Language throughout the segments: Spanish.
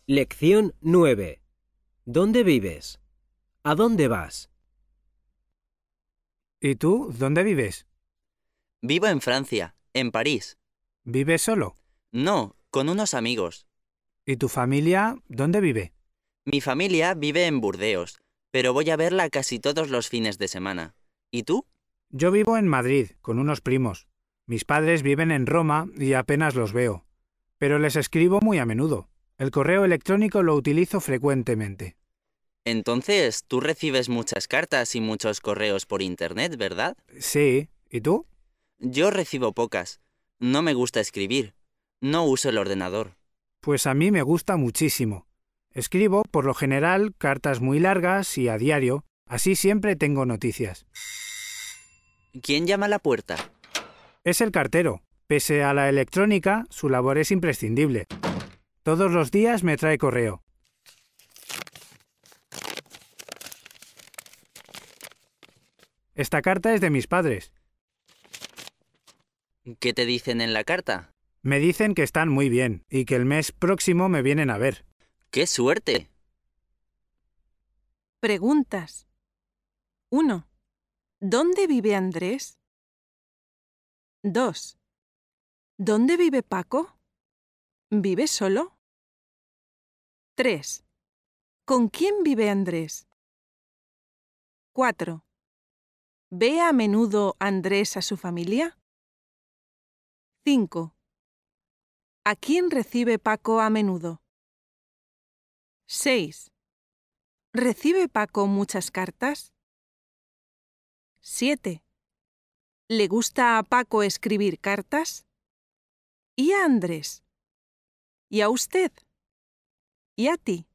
Lección 9. ¿Dónde vives? ¿A dónde vas? ¿Y tú, dónde vives? Vivo en Francia, en París. ¿Vives solo? No, con unos amigos. ¿Y tu familia, dónde vive? Mi familia vive en Burdeos, pero voy a verla casi todos los fines de semana. ¿Y tú? Yo vivo en Madrid, con unos primos. Mis padres viven en Roma y apenas los veo. Pero les escribo muy a menudo. El correo electrónico lo utilizo frecuentemente. Entonces, tú recibes muchas cartas y muchos correos por internet, ¿verdad? Sí, ¿y tú? Yo recibo pocas. No me gusta escribir. No uso el ordenador. Pues a mí me gusta muchísimo. Escribo, por lo general, cartas muy largas y a diario. Así siempre tengo noticias. ¿Quién llama a la puerta? Es el cartero. Pese a la electrónica, su labor es imprescindible. Todos los días me trae correo. Esta carta es de mis padres. ¿Qué te dicen en la carta? Me dicen que están muy bien y que el mes próximo me vienen a ver. ¡Qué suerte! Preguntas. 1. ¿Dónde vive Andrés? 2. ¿Dónde vive Paco? ¿Vive solo? 3. ¿Con quién vive Andrés? 4. ¿Ve a menudo Andrés a su familia? 5. ¿A quién recibe Paco a menudo? 6. ¿Recibe Paco muchas cartas? 7. ¿Le gusta a Paco escribir cartas? ¿Y a Andrés? ¿Y a usted? ¿Y a ti?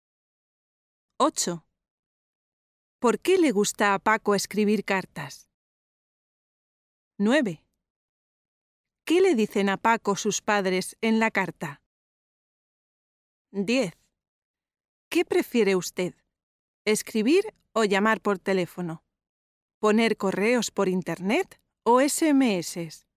8. ¿Por qué le gusta a Paco escribir cartas? 9. ¿Qué le dicen a Paco sus padres en la carta? 10. ¿Qué prefiere usted? ¿Escribir o llamar por teléfono? ¿Poner correos por Internet o SMS?